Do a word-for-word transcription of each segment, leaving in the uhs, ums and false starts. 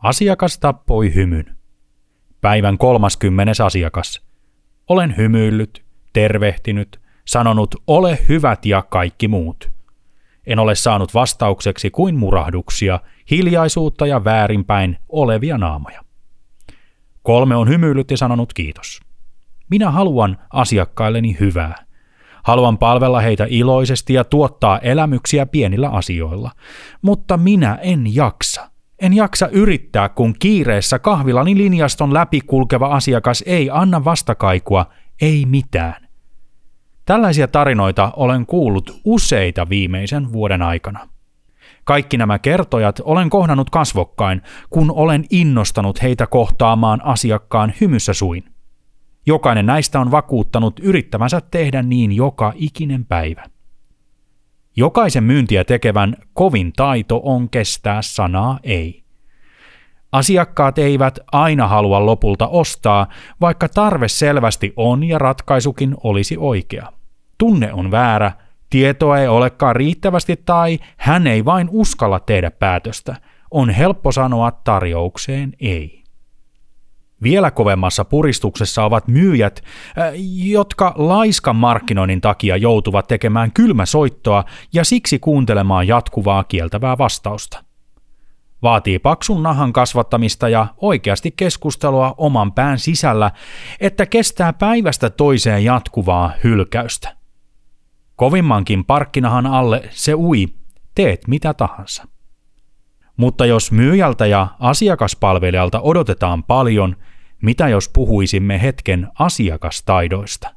Asiakas tappoi hymyn. Päivän kolmaskymmenes asiakas. Olen hymyillyt, tervehtinyt, sanonut ole hyvät ja kaikki muut. En ole saanut vastaukseksi kuin murahduksia, hiljaisuutta ja väärinpäin olevia naamoja. Kolme on hymyillyt ja sanonut kiitos. Minä haluan asiakkailleni hyvää. Haluan palvella heitä iloisesti ja tuottaa elämyksiä pienillä asioilla, mutta minä en jaksa. En jaksa yrittää, kun kiireessä kahvilani linjaston läpi kulkeva asiakas ei anna vastakaikua, ei mitään. Tällaisia tarinoita olen kuullut useita viimeisen vuoden aikana. Kaikki nämä kertojat olen kohdannut kasvokkain, kun olen innostanut heitä kohtaamaan asiakkaan hymyssä suin. Jokainen näistä on vakuuttanut yrittävänsä tehdä niin joka ikinen päivä. Jokaisen myyntiä tekevän kovin taito on kestää sanaa ei. Asiakkaat eivät aina halua lopulta ostaa, vaikka tarve selvästi on ja ratkaisukin olisi oikea. Tunne on väärä, tietoa ei olekaan riittävästi tai hän ei vain uskalla tehdä päätöstä. On helppo sanoa tarjoukseen ei. Vielä kovemmassa puristuksessa ovat myyjät, jotka laiskan markkinoinnin takia joutuvat tekemään kylmäsoittoa ja siksi kuuntelemaan jatkuvaa kieltävää vastausta. Vaatii paksun nahan kasvattamista ja oikeasti keskustelua oman pään sisällä, että kestää päivästä toiseen jatkuvaa hylkäystä. Kovimmankin parkkinahan alle se ui, teet mitä tahansa. Mutta jos myyjältä ja asiakaspalvelijalta odotetaan paljon, mitä jos puhuisimme hetken asiakastaidoista?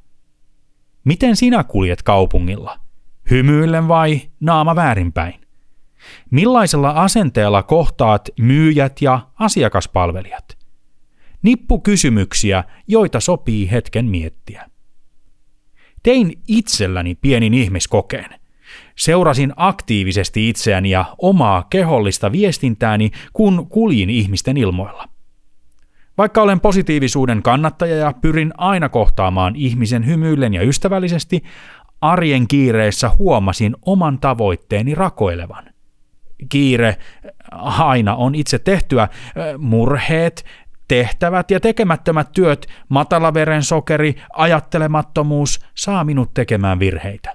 Miten sinä kuljet kaupungilla? Hymyillen vai naama väärinpäin? Millaisella asenteella kohtaat myyjät ja asiakaspalvelijat? Nippu kysymyksiä, joita sopii hetken miettiä. Tein itselläni pienin ihmiskokeen. Seurasin aktiivisesti itseäni ja omaa kehollista viestintääni, kun kuljin ihmisten ilmoilla. Vaikka olen positiivisuuden kannattaja ja pyrin aina kohtaamaan ihmisen hymyillen ja ystävällisesti, arjen kiireessä huomasin oman tavoitteeni rakoilevan. Kiire aina on itse tehtyä, murheet, tehtävät ja tekemättömät työt, matala verensokeri, ajattelemattomuus saa minut tekemään virheitä.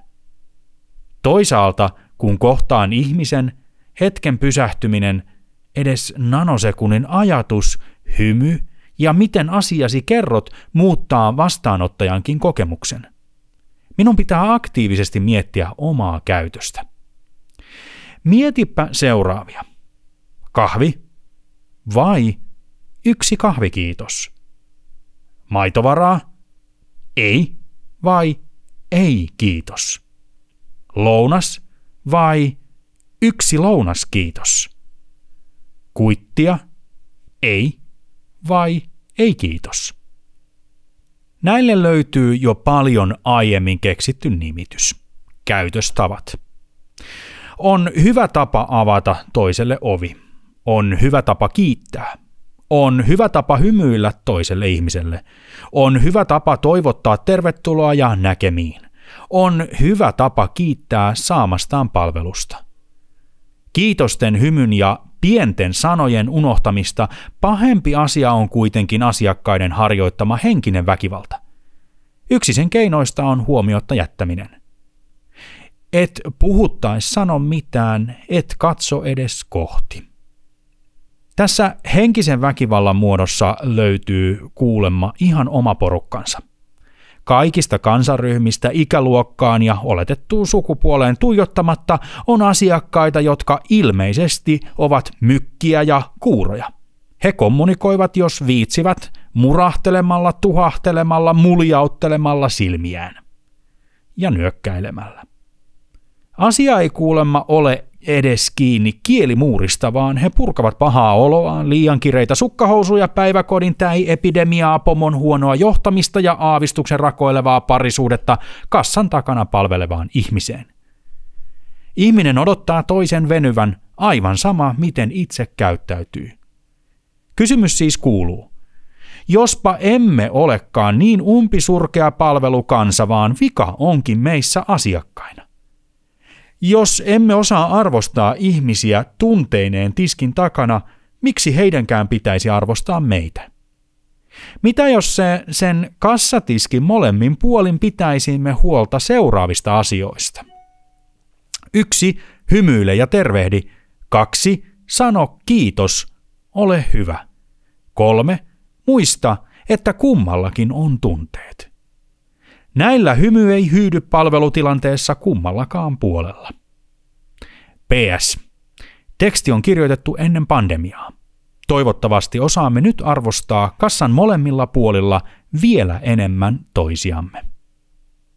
Toisaalta, kun kohtaan ihmisen, hetken pysähtyminen, edes nanosekunnin ajatus, hymy ja miten asiasi kerrot muuttaa vastaanottajankin kokemuksen. Minun pitää aktiivisesti miettiä omaa käytöstä. Mietipä seuraavia. Kahvi vai yksi kahvi kiitos? Maitovaraa? Ei vai ei kiitos? Lounas vai yksi lounas kiitos? Kuittia? Ei vai ei kiitos? Näille löytyy jo paljon aiemmin keksitty nimitys. Käytöstavat. On hyvä tapa avata toiselle ovi. On hyvä tapa kiittää. On hyvä tapa hymyillä toiselle ihmiselle. On hyvä tapa toivottaa tervetuloa ja näkemiin. On hyvä tapa kiittää saamastaan palvelusta. Kiitosten, hymyn ja pienten sanojen unohtamista pahempi asia on kuitenkin asiakkaiden harjoittama henkinen väkivalta. Yksi sen keinoista on huomiotta jättäminen. Et puhuttais sano mitään, et katso edes kohti. Tässä henkisen väkivallan muodossa löytyy kuulemma ihan oma porukkansa. Kaikista kansanryhmistä, ikäluokkaan ja oletettuun sukupuoleen tuijottamatta on asiakkaita, jotka ilmeisesti ovat mykkiä ja kuuroja. He kommunikoivat, jos viitsivät, murahtelemalla, tuhahtelemalla, muljauttelemalla silmiään ja nyökkäilemällä. Asia ei kuulemma ole edes kiinni kielimuurista, vaan he purkavat pahaa oloaan, liian kireitä sukkahousuja, päiväkodin täi-epidemiaa, pomon huonoa johtamista ja aavistuksen rakoilevaa parisuudetta kassan takana palvelevaan ihmiseen. Ihminen odottaa toisen venyvän, aivan sama miten itse käyttäytyy. Kysymys siis kuuluu, jospa emme olekaan niin umpisurkea palvelukansa, vaan vika onkin meissä asiakkaina. Jos emme osaa arvostaa ihmisiä tunteineen tiskin takana, miksi heidänkään pitäisi arvostaa meitä? Mitä jos se, sen kassatiskin molemmin puolin pitäisimme huolta seuraavista asioista? Yksi, hymyile ja tervehdi. Kaksi, sano kiitos, ole hyvä. Kolme, muista, että kummallakin on tunteet. Näillä hymy ei hyydy palvelutilanteessa kummallakaan puolella. P S. Teksti on kirjoitettu ennen pandemiaa. Toivottavasti osaamme nyt arvostaa kassan molemmilla puolilla vielä enemmän toisiamme.